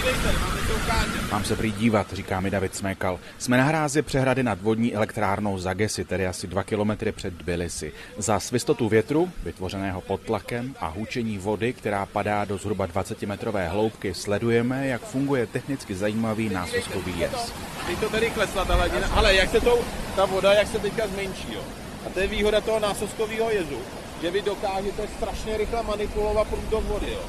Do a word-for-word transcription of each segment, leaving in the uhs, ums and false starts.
Mám se prý dívat, říká mi David Smekal. Jsme na hrázi přehrady nad vodní elektrárnou Zagesi, tedy asi dva kilometry před Tbilisi. Za svistotu větru, vytvořeného pod tlakem, a hučení vody, která padá do zhruba dvacetimetrové hloubky, sledujeme, jak funguje technicky zajímavý násoskový jez. Teď to tady klesla ta hladina, ale jak se to, ta voda, jak se teďka zmenší, jo. A to je výhoda toho násoskového jezu, že vy dokážete strašně rychle manipulovat průtok vody, jo.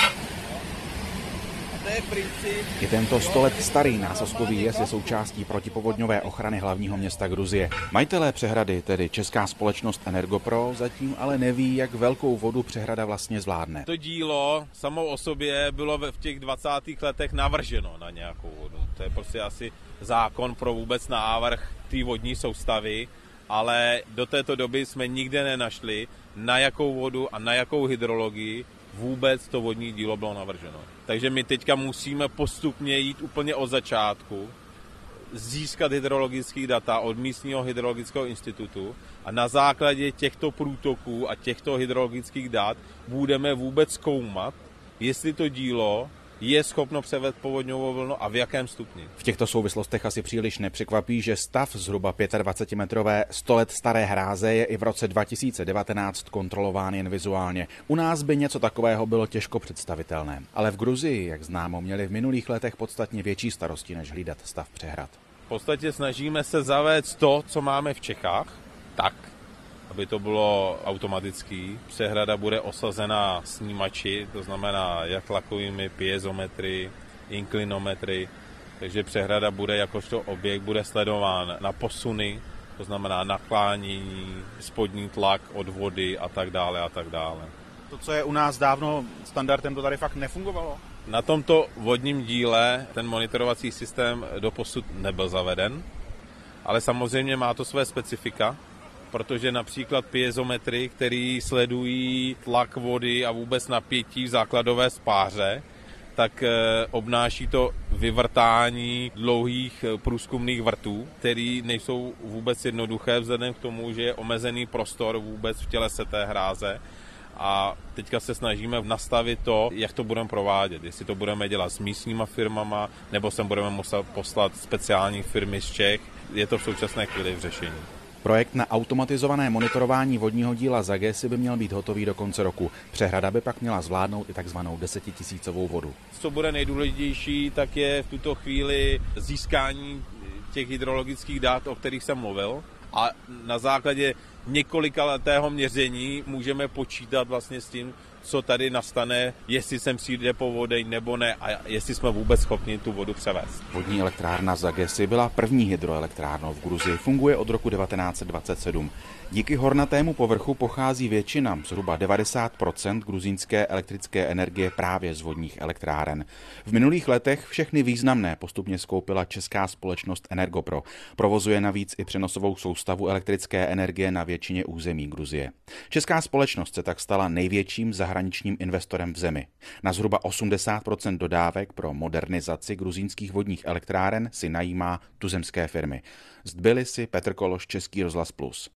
I tento sto let starý násoskový jez je součástí protipovodňové ochrany hlavního města Gruzie. Majitelé přehrady, tedy česká společnost Energopro, zatím ale neví, jak velkou vodu přehrada vlastně zvládne. To dílo samo o sobě bylo v těch dvacátých letech navrženo na nějakou vodu. To je prostě asi zákon pro vůbec návrh té vodní soustavy, ale do této doby jsme nikde nenašli, na jakou vodu a na jakou hydrologii vůbec to vodní dílo bylo navrženo. Takže my teďka musíme postupně jít úplně od začátku, získat hydrologické data od místního hydrologického institutu a na základě těchto průtoků a těchto hydrologických dat budeme vůbec zkoumat, jestli to dílo je schopno převést povodňovou vlnu a v jakém stupni. V těchto souvislostech asi příliš nepřekvapí, že stav zhruba dvacetipětimetrové sto let staré hráze je i v roce dva tisíce devatenáct kontrolován jen vizuálně. U nás by něco takového bylo těžko představitelné, ale v Gruzii, jak známo, měli v minulých letech podstatně větší starosti, než hlídat stav přehrad. V podstatě snažíme se zavést to, co máme v Čechách, tak, aby to bylo automatický. Přehrada bude osazena snímači, to znamená jak tlakovými piezometry, inklinometry, takže přehrada bude jakožto objekt, bude sledován na posuny, to znamená naklánění, spodní tlak od vody a tak dále a tak dále. To, co je u nás dávno standardem, to tady fakt nefungovalo? Na tomto vodním díle ten monitorovací systém doposud nebyl zaveden, ale samozřejmě má to své specifika, protože například piezometry, které sledují tlak vody a vůbec napětí v základové spáře, tak obnáší to vyvrtání dlouhých průzkumných vrtů, které nejsou vůbec jednoduché vzhledem k tomu, že je omezený prostor vůbec v tělese té hráze. A teďka se snažíme nastavit to, jak to budeme provádět. Jestli to budeme dělat s místníma firmama, nebo sem budeme muset poslat speciální firmy z Čech. Je to v současné chvíli v řešení. Projekt na automatizované monitorování vodního díla Zagesi by měl být hotový do konce roku. Přehrada by pak měla zvládnout i takzvanou desetitisícovou vodu. Co bude nejdůležitější, tak je v tuto chvíli získání těch hydrologických dat, o kterých jsem mluvil. A na základě několika letého měření můžeme počítat vlastně s tím, co tady nastane, jestli sem přijde povodeň nebo ne a jestli jsme vůbec schopni tu vodu převést. Vodní elektrárna Zagesi byla první hydroelektrárnou v Gruzii, funguje od roku devatenáct set dvacet sedm. Díky hornatému povrchu pochází většina, zhruba devadesát procent gruzínské elektrické energie právě z vodních elektráren. V minulých letech všechny významné postupně skoupila česká společnost Energopro. Provozuje navíc i přenosovou soustavu elektrické energie na většině území Gruzie. Česká společnost se tak stala největším zahraničním investorem v zemi. Na zhruba osmdesát procent dodávek pro modernizaci gruzínských vodních elektráren si najímá tuzemské firmy. Z Tbilisi Petr Kološ, Český rozhlas Plus.